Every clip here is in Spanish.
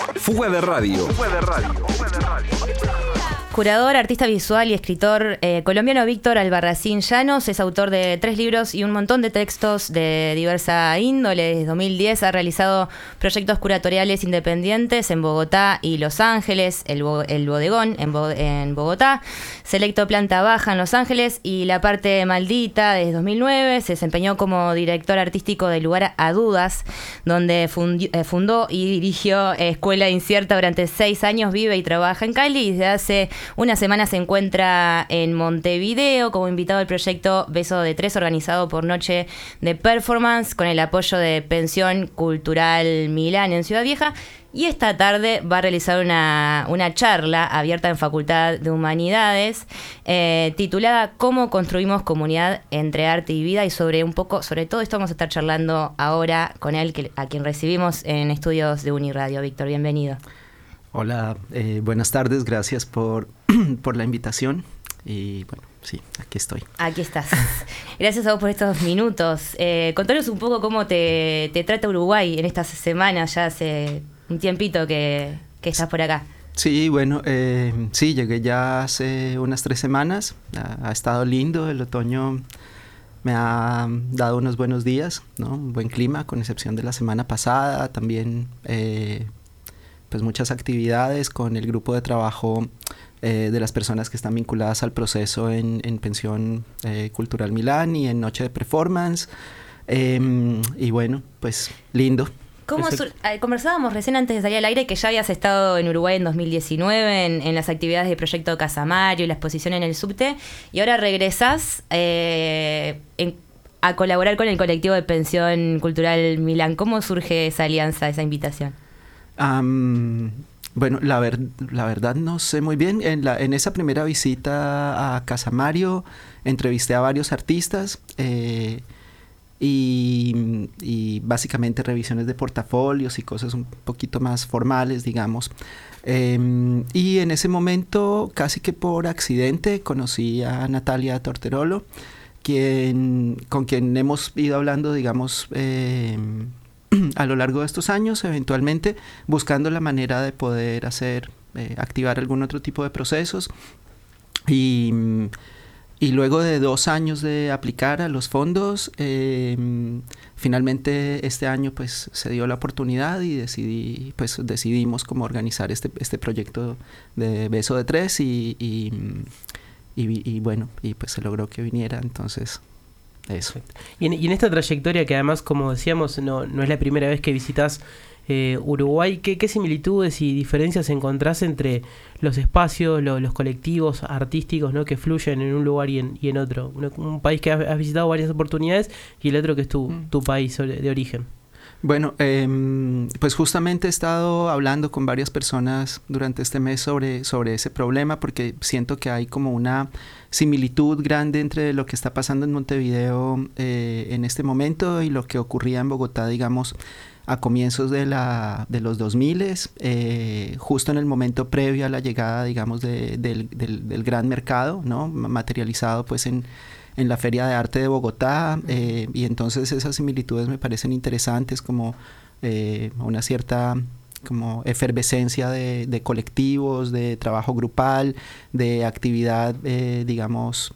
Fuga de Radio. Curador, artista visual y escritor colombiano Víctor Albarracín Llanos es autor de 3 libros y un montón de textos de diversa índole. Desde 2010 ha realizado proyectos curatoriales independientes en Bogotá y Los Ángeles, el Bodegón en Bogotá, Selecto Planta Baja en Los Ángeles y La Parte Maldita desde 2009. Se desempeñó como director artístico del Lugar a Dudas, donde fundó y dirigió Escuela Incierta durante 6 años. Vive y trabaja en Cali y desde hace una semana se encuentra en Montevideo como invitado al proyecto Beso de Tres, organizado por Noche de Performance con el apoyo de Pensión Cultural Milán en Ciudad Vieja. Y esta tarde va a realizar una charla abierta en Facultad de Humanidades titulada ¿Cómo construimos comunidad entre arte y vida? Y sobre todo esto vamos a estar charlando ahora con él, a quien recibimos en estudios de Uniradio. Víctor, bienvenido. Hola, buenas tardes, gracias por la invitación y bueno, sí, aquí estoy. Aquí estás. Gracias a vos por estos minutos. Contanos un poco cómo te trata Uruguay en estas semanas, ya hace un tiempito que estás por acá. Sí, bueno, sí, llegué ya hace unas 3 semanas, ha estado lindo, el otoño me ha dado unos buenos días, ¿no? Un buen clima, con excepción de la semana pasada, también pues muchas actividades con el grupo de trabajo de las personas que están vinculadas al proceso en Pensión Cultural Milán y en Noche de Performance. Y bueno, pues lindo. Conversábamos recién antes de salir al aire que ya habías estado en Uruguay en 2019 en las actividades del proyecto Casamario y la exposición en el subte, y ahora regresás a colaborar con el colectivo de Pensión Cultural Milán. ¿Cómo surge esa alianza, esa invitación? Bueno, la verdad no sé muy bien. En esa primera visita a Casamario entrevisté a varios artistas y básicamente revisiones de portafolios y cosas un poquito más formales, digamos. Y en ese momento, casi que por accidente, conocí a Natalia Torterolo, con quien hemos ido hablando, digamos, a lo largo de estos años, eventualmente buscando la manera de poder activar algún otro tipo de procesos. Y luego de 2 años de aplicar a los fondos, finalmente este año pues se dio la oportunidad y decidimos cómo organizar este proyecto de Beso de Tres y bueno, y pues se logró que viniera, entonces eso. Y en esta trayectoria, que además, como decíamos, no es la primera vez que visitas Uruguay, ¿qué similitudes y diferencias encontrás entre los espacios, los colectivos artísticos, ¿no?, que fluyen en un lugar y en otro? Un país que has visitado varias oportunidades y el otro que es tu país de origen. Bueno, pues justamente he estado hablando con varias personas durante este mes sobre ese problema, porque siento que hay como una similitud grande entre lo que está pasando en Montevideo en este momento y lo que ocurría en Bogotá, digamos, a comienzos de los 2000, justo en el momento previo a la llegada, digamos, del gran mercado, ¿no?, materializado pues en la Feria de Arte de Bogotá, y entonces esas similitudes me parecen interesantes, como una cierta como efervescencia de colectivos, de trabajo grupal, de actividad, digamos,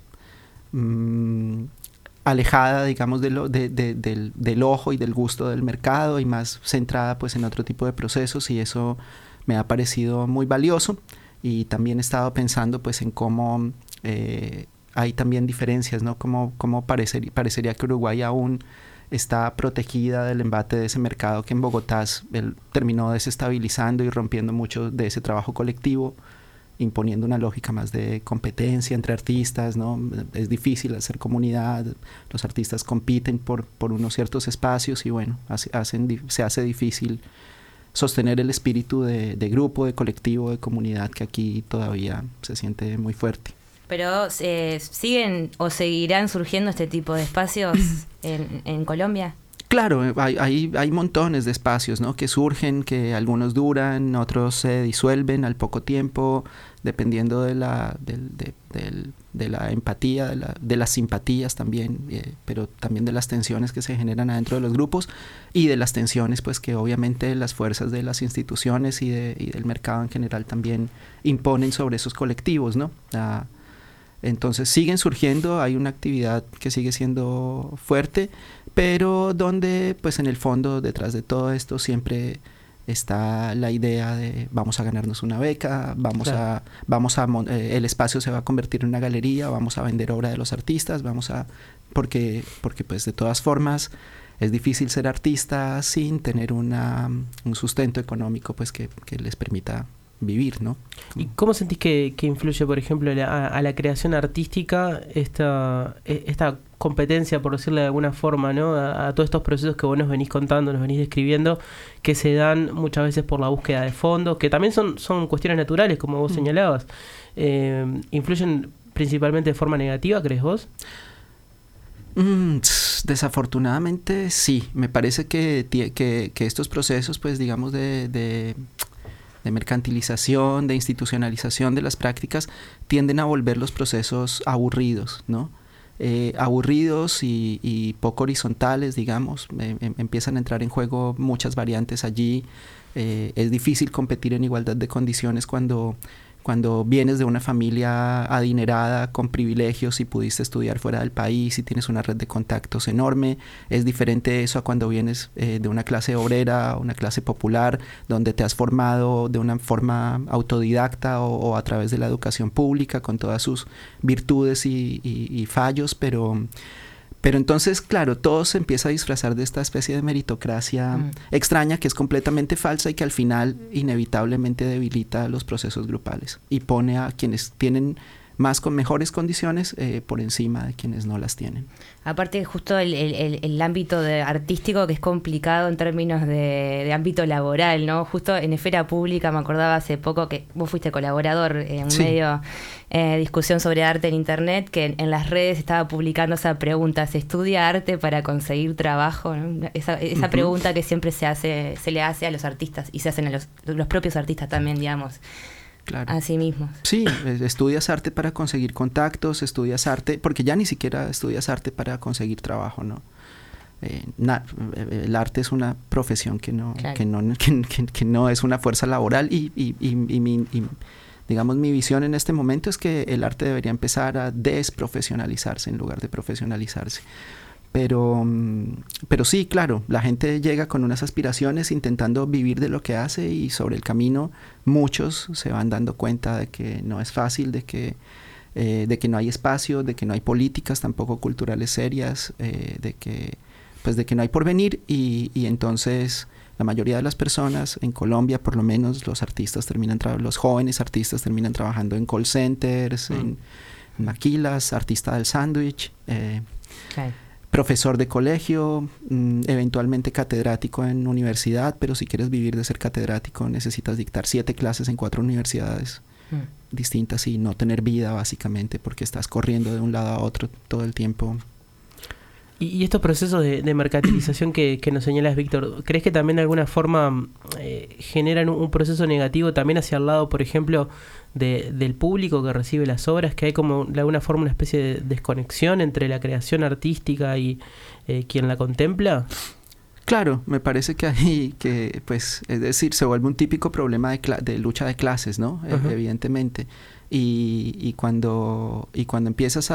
alejada, digamos, del ojo y del gusto del mercado y más centrada pues en otro tipo de procesos, y eso me ha parecido muy valioso. Y también he estado pensando pues en cómo hay también diferencias, ¿no? Cómo parecería que Uruguay aún está protegida del embate de ese mercado que en Bogotá terminó desestabilizando y rompiendo mucho de ese trabajo colectivo, imponiendo una lógica más de competencia entre artistas, ¿no? Es difícil hacer comunidad, los artistas compiten por unos ciertos espacios y bueno, se hace difícil sostener el espíritu de grupo, de colectivo, de comunidad que aquí todavía se siente muy fuerte. Pero ¿siguen o seguirán surgiendo este tipo de espacios en Colombia? Claro, hay montones de espacios, ¿no? Que surgen, que algunos duran, otros se disuelven al poco tiempo, dependiendo de la empatía, de las simpatías también, pero también de las tensiones que se generan adentro de los grupos y de las tensiones pues que obviamente las fuerzas de las instituciones y del mercado en general también imponen sobre esos colectivos, ¿no? Entonces siguen surgiendo, hay una actividad que sigue siendo fuerte, pero donde pues en el fondo detrás de todo esto siempre está la idea de vamos a ganarnos una beca, el espacio se va a convertir en una galería, vamos a vender obra de los artistas, porque pues de todas formas es difícil ser artista sin tener un sustento económico pues que les permita vivir, ¿no? ¿Y cómo sentís que influye, por ejemplo, a la creación artística esta competencia, por decirlo de alguna forma, ¿no? A todos estos procesos que vos nos venís contando, nos venís describiendo, que se dan muchas veces por la búsqueda de fondos, que también son cuestiones naturales, como vos señalabas. ¿Influyen principalmente de forma negativa, crees vos? Desafortunadamente sí. Me parece que estos procesos, pues digamos, de mercantilización, de institucionalización de las prácticas, tienden a volver los procesos aburridos, ¿no? Aburridos y poco horizontales, digamos. Empiezan a entrar en juego muchas variantes allí. Es difícil competir en igualdad de condiciones cuando vienes de una familia adinerada, con privilegios y pudiste estudiar fuera del país y tienes una red de contactos enorme. Es diferente eso a cuando vienes de una clase obrera, una clase popular, donde te has formado de una forma autodidacta o a través de la educación pública, con todas sus virtudes y fallos, pero entonces, claro, todo se empieza a disfrazar de esta especie de meritocracia extraña que es completamente falsa y que al final inevitablemente debilita los procesos grupales y pone a quienes tienen con mejores condiciones por encima de quienes no las tienen. Aparte, justo el ámbito artístico que es complicado en términos de ámbito laboral, ¿no? Justo en esfera pública me acordaba hace poco que vos fuiste colaborador en un medio discusión sobre arte en internet, que en las redes estaba publicando esa pregunta: ¿se estudia arte para conseguir trabajo? ¿No? Esa pregunta que siempre se le hace a los artistas y se hacen a los propios artistas también, digamos. Claro. A sí mismos. Sí, estudias arte para conseguir contactos, estudias arte, porque ya ni siquiera estudias arte para conseguir trabajo, ¿no? El arte es una profesión que no es una fuerza laboral y digamos mi visión en este momento es que el arte debería empezar a desprofesionalizarse en lugar de profesionalizarse. Pero sí, claro, la gente llega con unas aspiraciones intentando vivir de lo que hace y sobre el camino muchos se van dando cuenta de que no es fácil, de que no hay espacio, de que no hay políticas tampoco culturales serias, de que no hay porvenir y entonces la mayoría de las personas en Colombia, por lo menos los jóvenes artistas terminan trabajando en call centers, en maquilas, artista del sándwich, profesor de colegio, eventualmente catedrático en universidad, pero si quieres vivir de ser catedrático necesitas dictar 7 clases en 4 universidades distintas y no tener vida básicamente porque estás corriendo de un lado a otro todo el tiempo. Y estos procesos de mercantilización que nos señalas, Víctor, ¿crees que también de alguna forma generan un proceso negativo también hacia el lado, por ejemplo, del público que recibe las obras? Que hay como de alguna forma una especie de desconexión entre la creación artística y quien la contempla. Claro, me parece que hay pues, es decir, se vuelve un típico problema de lucha de clases, ¿no? Evidentemente. Y cuando empiezas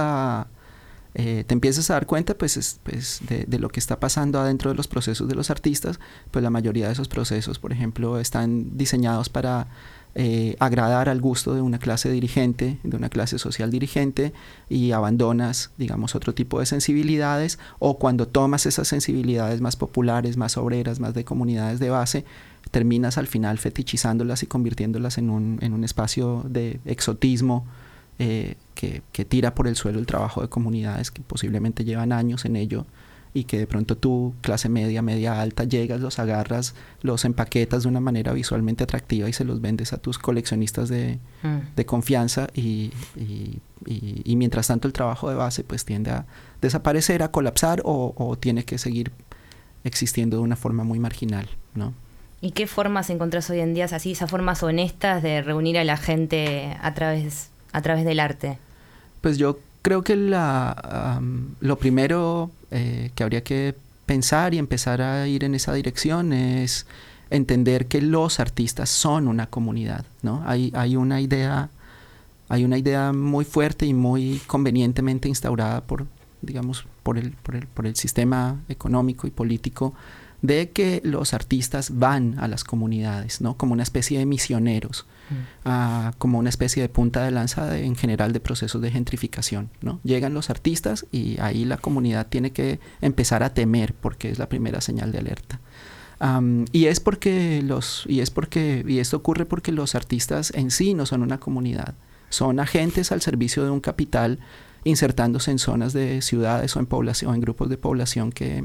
te empiezas a dar cuenta pues de lo que está pasando adentro de los procesos de los artistas, pues la mayoría de esos procesos, por ejemplo, están diseñados para agradar al gusto de una clase dirigente, de una clase social dirigente, y abandonas, digamos, otro tipo de sensibilidades, o cuando tomas esas sensibilidades más populares, más obreras, más de comunidades de base, terminas al final fetichizándolas y convirtiéndolas en un espacio de exotismo que tira por el suelo el trabajo de comunidades que posiblemente llevan años en ello y que de pronto tú, clase media, media alta, llegas, los agarras, los empaquetas de una manera visualmente atractiva y se los vendes a tus coleccionistas de confianza y mientras tanto el trabajo de base pues tiende a desaparecer, a colapsar o tiene que seguir existiendo de una forma muy marginal, ¿no? ¿Y qué formas encontrás hoy en día, así, esas formas honestas de reunir a la gente a través del arte? Pues yo creo que lo primero que habría que pensar y empezar a ir en esa dirección es entender que los artistas son una comunidad, ¿no? Hay una idea muy fuerte y muy convenientemente instaurada por el sistema económico y político de que los artistas van a las comunidades, ¿no? Como una especie de misioneros, como una especie de punta de lanza en general de procesos de gentrificación, ¿no? Llegan los artistas y ahí la comunidad tiene que empezar a temer porque es la primera señal de alerta. Y esto ocurre porque los artistas en sí no son una comunidad, son agentes al servicio de un capital insertándose en zonas de ciudades o en población, en grupos de población que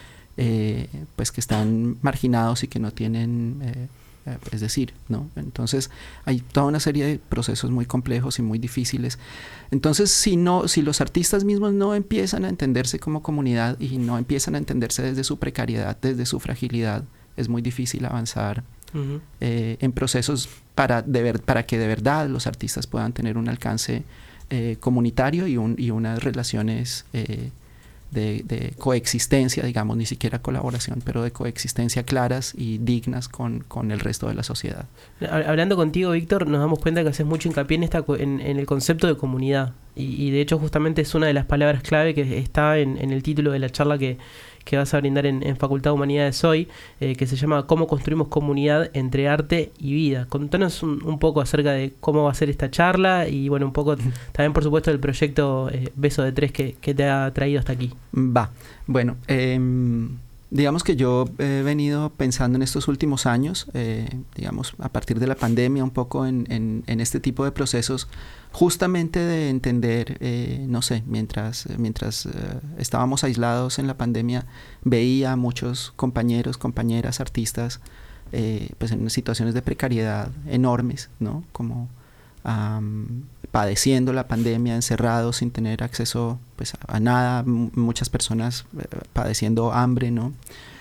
están marginados y que no tienen, es decir, ¿no? Entonces hay toda una serie de procesos muy complejos y muy difíciles. Entonces si los artistas mismos no empiezan a entenderse como comunidad y no empiezan a entenderse desde su precariedad, desde su fragilidad, es muy difícil avanzar en procesos para que de verdad los artistas puedan tener un alcance comunitario y unas relaciones de coexistencia, digamos, ni siquiera colaboración, pero de coexistencia claras y dignas con el resto de la sociedad. Hablando contigo, Víctor, nos damos cuenta que haces mucho hincapié en el concepto de comunidad y de hecho justamente es una de las palabras clave que está en el título de la charla que vas a brindar en Facultad de Humanidades hoy, que se llama ¿Cómo construimos comunidad entre arte y vida? Contanos un poco acerca de cómo va a ser esta charla y bueno, un poco también por supuesto del proyecto Beso de Tres que te ha traído hasta aquí. Bueno, digamos que yo he venido pensando en estos últimos años, digamos a partir de la pandemia un poco en este tipo de procesos, justamente de entender, no sé, mientras estábamos aislados en la pandemia, veía a muchos compañeros, compañeras, artistas, pues en situaciones de precariedad enormes, ¿no? Como padeciendo la pandemia, encerrados, sin tener acceso pues a nada, muchas personas padeciendo hambre, ¿no?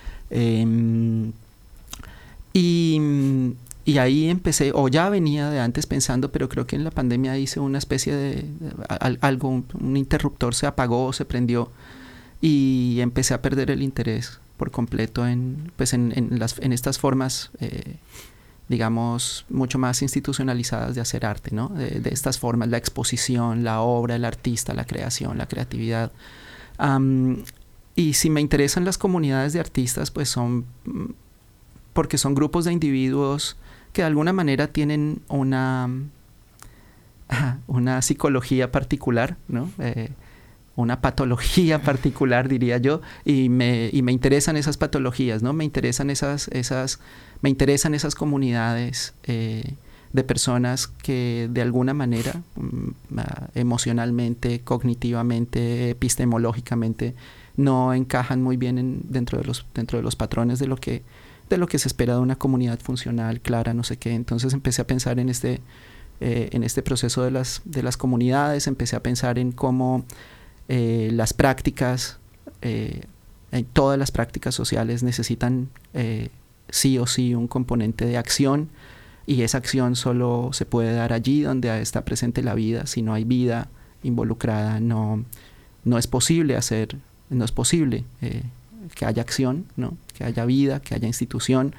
Y ahí empecé, o ya venía de antes pensando, pero creo que en la pandemia hice una especie de algo, un interruptor se apagó, se prendió y empecé a perder el interés por completo en estas formas digamos, mucho más institucionalizadas de hacer arte, ¿no? De estas formas, la exposición, la obra, el artista, la creación, la creatividad. Y si me interesan las comunidades de artistas, pues porque son grupos de individuos que de alguna manera tienen una psicología particular, ¿no? Una patología particular, diría yo, y me interesan esas patologías, ¿no? Me interesan esas comunidades de personas que de alguna manera emocionalmente, cognitivamente, epistemológicamente no encajan muy bien dentro de los patrones de lo que se espera de una comunidad funcional, clara, no sé qué. Entonces empecé a pensar en este proceso de las comunidades, empecé a pensar en cómo las prácticas, todas las prácticas sociales necesitan sí o sí un componente de acción, y esa acción solo se puede dar allí donde está presente la vida. Si no hay vida involucrada, no es posible que haya acción, ¿no? Que haya vida, que haya institución,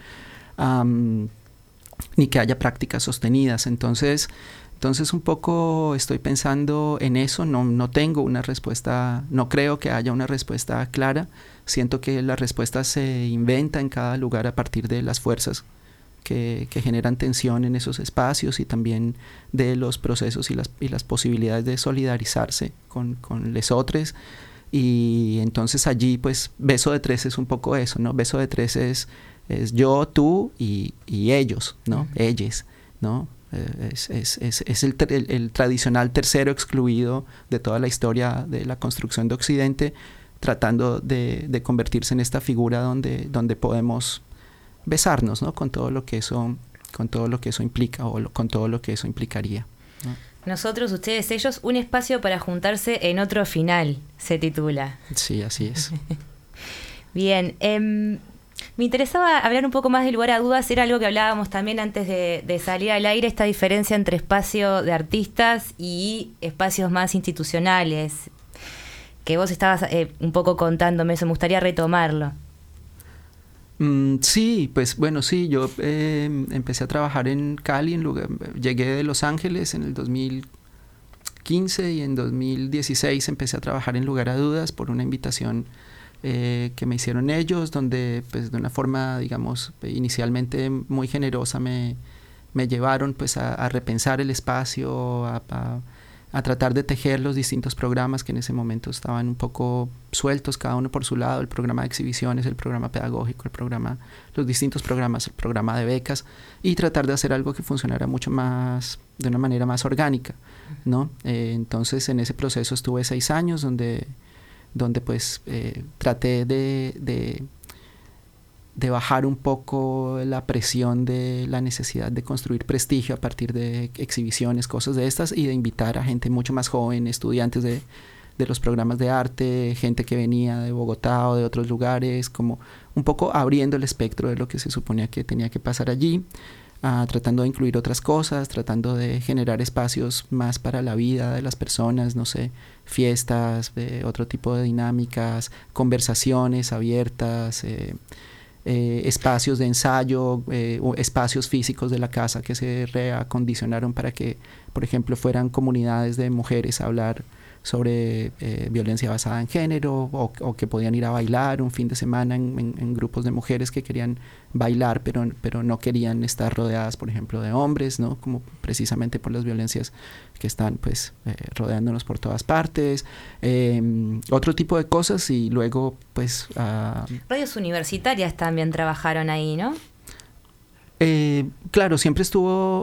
ni que haya prácticas sostenidas. Entonces un poco estoy pensando en eso, no tengo una respuesta, no creo que haya una respuesta clara. Siento que la respuesta se inventa en cada lugar a partir de las fuerzas que generan tensión en esos espacios y también de los procesos y las posibilidades de solidarizarse con lesotres. Y entonces allí pues Beso de Tres es un poco eso, ¿no? Beso de Tres es yo, tú y ellos, ¿no? Ellos, ¿no? Es el tradicional tercero excluido de toda la historia de la construcción de Occidente, tratando de convertirse en esta figura donde podemos besarnos, ¿no? Con todo lo que eso implica con todo lo que eso implicaría, ¿no? Nosotros, ustedes, ellos, un espacio para juntarse en otro final, se titula. Sí, así es. Bien, me interesaba hablar un poco más del lugar a dudas. Era algo que hablábamos también antes de salir al aire, esta diferencia entre espacio de artistas y espacios más institucionales, que vos estabas un poco contándome, eso me gustaría retomarlo. Sí, pues bueno, sí, yo empecé a trabajar en Cali, llegué de Los Ángeles en el 2015 y en 2016 empecé a trabajar en Lugar a Dudas por una invitación que me hicieron ellos, donde pues de una forma, digamos, inicialmente muy generosa me llevaron pues a repensar el espacio, a tratar de tejer los distintos programas que en ese momento estaban un poco sueltos, cada uno por su lado, el programa de exhibiciones, el programa pedagógico, los distintos programas, el programa de becas, y tratar de hacer algo que funcionara mucho más, de una manera más orgánica, ¿no? Entonces en ese proceso estuve 6 años donde pues traté de bajar un poco la presión de la necesidad de construir prestigio a partir de exhibiciones, cosas de estas, y de invitar a gente mucho más joven, estudiantes de los programas de arte, gente que venía de Bogotá o de otros lugares, como un poco abriendo el espectro de lo que se suponía que tenía que pasar allí, tratando de incluir otras cosas, tratando de generar espacios más para la vida de las personas, no sé, fiestas, otro tipo de dinámicas, conversaciones abiertas, espacios de ensayo, espacios físicos de la casa que se reacondicionaron para que, por ejemplo, fueran comunidades de mujeres a hablar sobre violencia basada en género, o que podían ir a bailar un fin de semana en grupos de mujeres que querían bailar pero no querían estar rodeadas, por ejemplo, de hombres, ¿no? Como precisamente por las violencias que están pues rodeándonos por todas partes, otro tipo de cosas. Y luego pues radios universitarias también trabajaron ahí, ¿no? Claro, siempre estuvo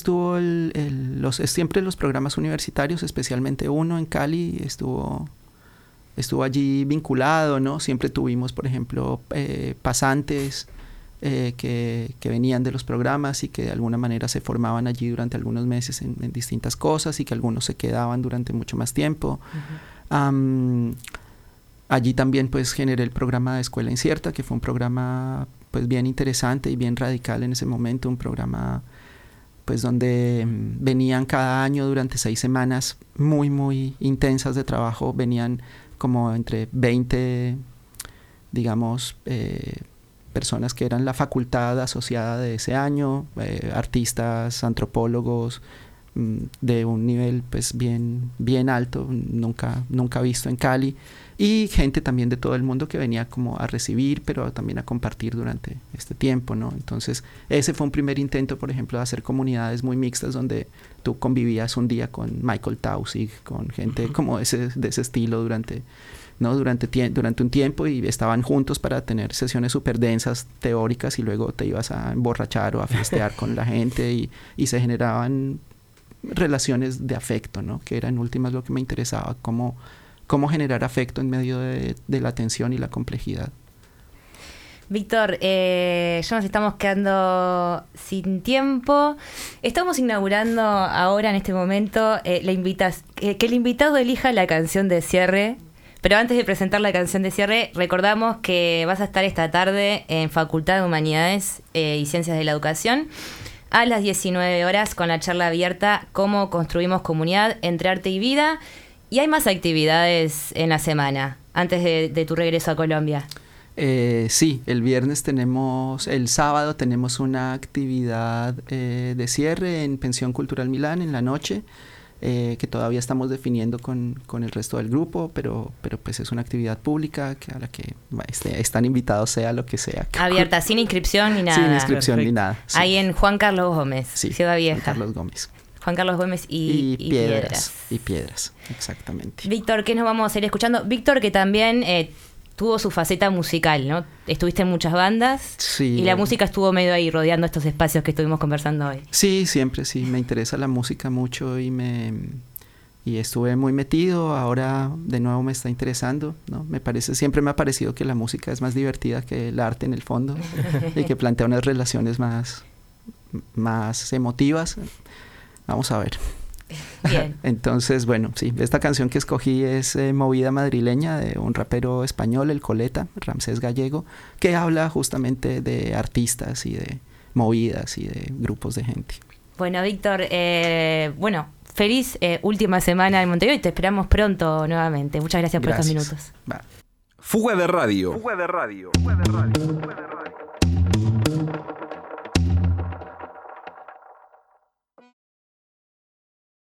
siempre los programas universitarios, especialmente uno en Cali estuvo allí vinculado, ¿no? Siempre tuvimos, por ejemplo, pasantes que venían de los programas y que de alguna manera se formaban allí durante algunos meses en distintas cosas, y que algunos se quedaban durante mucho más tiempo. Uh-huh. Allí también pues generé el programa de Escuela Incierta, que fue un programa pues bien interesante y bien radical en ese momento, un programa pues donde venían cada año durante 6 semanas muy muy intensas de trabajo, venían como entre 20, digamos, personas que eran la facultad asociada de ese año, artistas, antropólogos, de un nivel pues bien alto, nunca visto en Cali, y gente también de todo el mundo que venía como a recibir, pero también a compartir durante este tiempo, ¿no? Entonces ese fue un primer intento, por ejemplo, de hacer comunidades muy mixtas donde tú convivías un día con Michael Tausig, con gente como de ese estilo durante un tiempo, y estaban juntos para tener sesiones súper densas teóricas, y luego te ibas a emborrachar o a fiestear con la gente, y se generaban relaciones de afecto, ¿no? Que era en últimas lo que me interesaba, cómo generar afecto en medio de la tensión y la complejidad. Víctor, ya nos estamos quedando sin tiempo. Estamos inaugurando ahora, en este momento, que el invitado elija la canción de cierre. Pero antes de presentar la canción de cierre, recordamos que vas a estar esta tarde en Facultad de Humanidades y Ciencias de la Educación a las 19 horas con la charla abierta Cómo construimos comunidad entre arte y vida. Y hay más actividades en la semana, antes de tu regreso a Colombia. Sí, el sábado tenemos una actividad de cierre en Pensión Cultural Milán en la noche, que todavía estamos definiendo con el resto del grupo, pero pues es una actividad pública a la que están invitados, sea lo que sea. Abierta, sin inscripción ni nada. Sin inscripción ni nada. Sí. Ahí en Juan Carlos Gómez, sí, Ciudad Vieja. Juan Carlos Gómez y Piedras. Y Piedras, exactamente. Víctor, ¿qué nos vamos a ir escuchando? Víctor, que también tuvo su faceta musical, ¿no? Estuviste en muchas bandas, sí, y la música estuvo medio ahí rodeando estos espacios que estuvimos conversando hoy. Sí, siempre, sí, me interesa la música mucho y estuve muy metido. Ahora de nuevo me está interesando, ¿no? Siempre me ha parecido que la música es más divertida que el arte en el fondo y que plantea unas relaciones más emotivas. Vamos a ver. Bien. Entonces, bueno, sí, esta canción que escogí es Movida Madrileña, de un rapero español, el Coleta, Ramsés Gallego, que habla justamente de artistas y de movidas y de grupos de gente. Bueno, Víctor, feliz última semana en Montevideo y te esperamos pronto nuevamente. Muchas gracias por estos minutos. Va. Fuga de Radio. Fuga de Radio. Fuga de Radio. Fuga de Radio.